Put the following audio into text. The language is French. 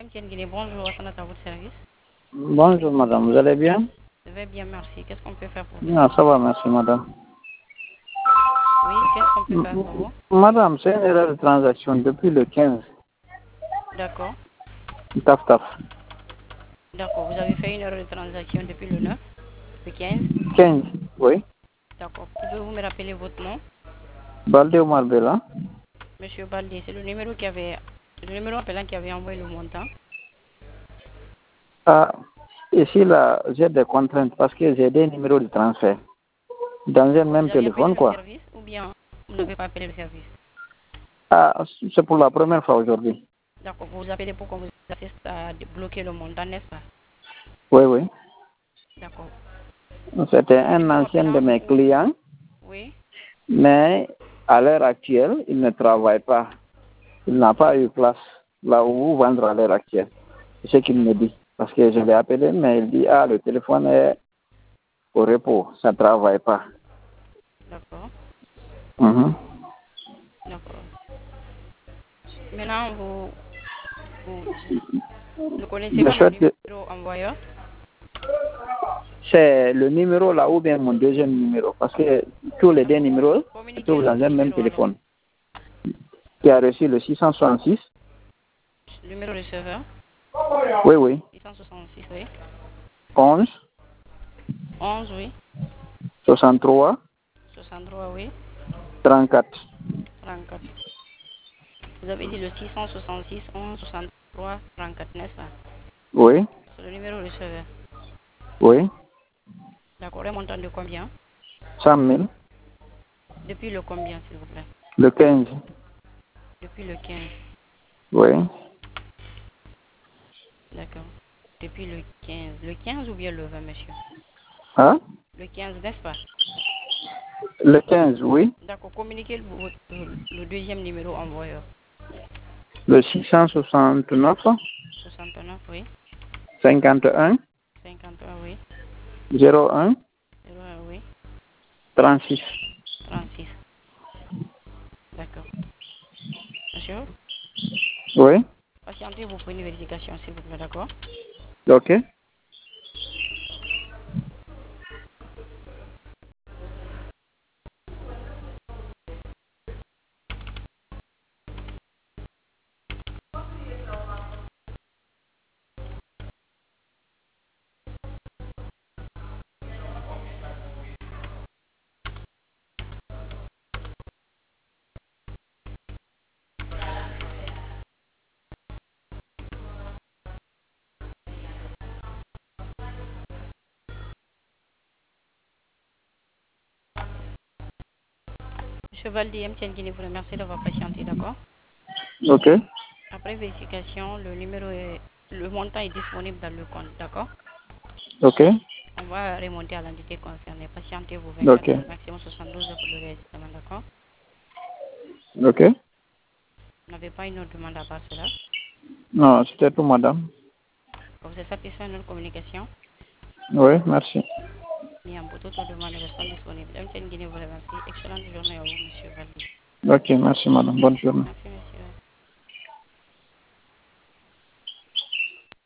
MTN Guinée, bonjour, à votre service. Bonjour madame, vous allez bien? Je vais bien, merci. Qu'est-ce qu'on peut faire pour vous? Ah, ça va, merci madame. Oui, qu'est-ce qu'on peut faire pour vous? Madame, c'est une erreur de transaction depuis le 15. D'accord. Taf taf. D'accord, vous avez fait une erreur de transaction depuis le 9, le 15. 15, oui. D'accord. Pouvez-vous me rappeler votre nom? Balde Omar Bella. Monsieur Baldé, c'est le numéro appelant qui avait envoyé le montant. Ah, ici là, j'ai des contraintes parce que j'ai des numéros de transfert dans un D'accord. même Vous avez appelé téléphone, le quoi. service ou bien vous n'avez pas appelé le service? Ah, c'est pour la première fois aujourd'hui. D'accord, vous appelez pour qu'on vous assiste à bloquer le montant, n'est-ce pas? Oui, oui. D'accord. C'était Le un numéro ancien de appelant mes ou... clients, Oui. mais à l'heure actuelle, il ne travaille pas. Il n'a pas eu place là où vous vendre à l'heure actuelle. C'est ce qu'il me dit. Parce que je l'ai appelé, mais il dit, ah, le téléphone est au repos, ça ne travaille pas. D'accord. Mhm. D'accord. Maintenant, vous ne connaissez Je pas le souhaite que numéro envoyeur? c'est le numéro là ou bien mon deuxième numéro. Parce que tous les deux D'accord. numéros se Communiquez trouvent dans l'autre un même numéro alors. téléphone. Qui a reçu le 666. Numéro receveur, Oui, oui. 666, oui. 11, 11, oui. 63, 63, oui. 34. 34. Vous avez dit le 666, 11, 63, 34, n'est-ce pas? Oui, C'est le numéro receveur. oui. D'accord. Le montant de combien? 100 000. Depuis le combien, s'il vous plaît? Le 15. Depuis le 15. Oui. D'accord. Depuis le 15. Le 15 ou bien le 20, monsieur? Hein? Le 15, n'est-ce pas? Le 15, oui. D'accord. Communiquez le deuxième numéro envoyeur. Le 669, 69, oui. 51, 51, oui. 01, 01, oui. 36. 36. D'accord. Monsieur, Oui. patientez, vous prenez une vérification, s'il vous plaît, d'accord? OK. Monsieur Valdi, MTN Guinée vous remercie d'avoir patienté, d'accord? OK. Après vérification, le montant est disponible dans le compte, d'accord? OK. On va remonter à l'entité concernée. Patientez-vous OK. 24 heures, maximum 72 heures pour le réexamen, d'accord? OK. Vous n'avez pas une autre demande à part cela? Non, c'était tout, madame. Vous êtes satisfait de notre communication? Oui, merci. Bien, pour toute autre demande restant disponible. MTN Guinée vous remercie. Excellente journée à vous, monsieur Valdi. OK, merci, madame. Bonne journée. Merci, monsieur.